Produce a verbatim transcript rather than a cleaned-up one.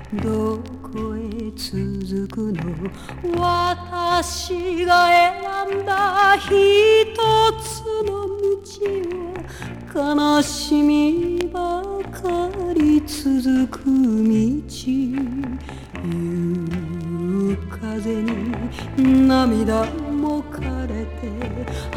どこへ続くの私が選んだ一つの道は悲しみばかり続く道夕風に涙も枯れて